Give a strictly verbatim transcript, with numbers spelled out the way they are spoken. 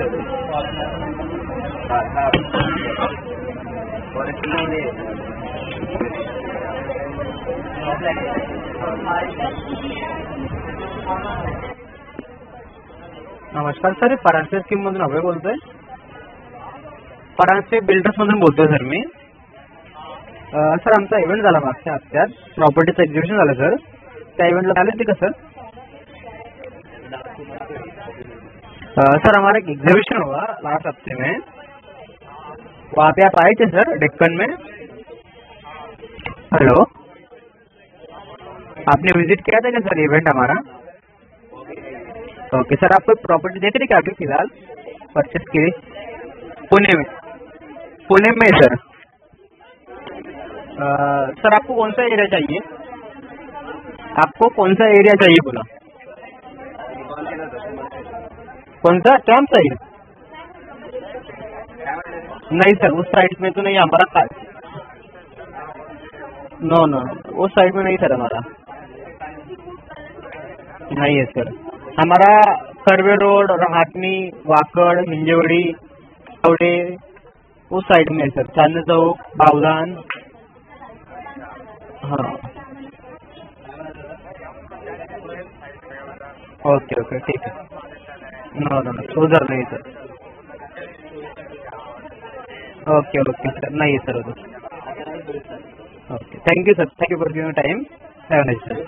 नमस्कार sir, Paranjpe scheme मधून अभय बोलतोय. परांजपे बिल्डर्स मधून बोलतोय सर मी. सर आमचा इव्हेंट झाला मागच्या हप्त्यात, प्रॉपर्टीचं एक्झिबिशन झालं सर. त्या इव्हेंटला आले ते का सर? सर हमारा एक एग्जीबिशन हुआ लास्ट हफ्ते में, वहाँ पे आप आए थे सर डेक्कन में. हेलो, आपने विजिट किया था क्या सर इवेंट हमारा? ओके सर, आप कोई प्रॉपर्टी देख रहे क्या अभी फिलहाल परचेस के लिए? पुणे में. पुणे में सर. आ, सर आपको कौन सा एरिया चाहिए? आपको कौन सा एरिया चाहिए बोला? कौन सा कैंप साइड? नहीं सर, उस साइड में तो नहीं हमारा का... नो नो उस साइड में नहीं सर हमारा. नहीं है सर, हमारा कर्वे रोड, रहाटनी, वाकड, हिंजेवडी, आवडे उस साइड में है सर. चांदनी चौक, बावधान. हाँ ओके ओके ठीक है. नो नो उधर नहीं सर. ओके ओके सर, नहीं सर उधर. Okay, thank you sir, thank you for giving time. Have a nice day.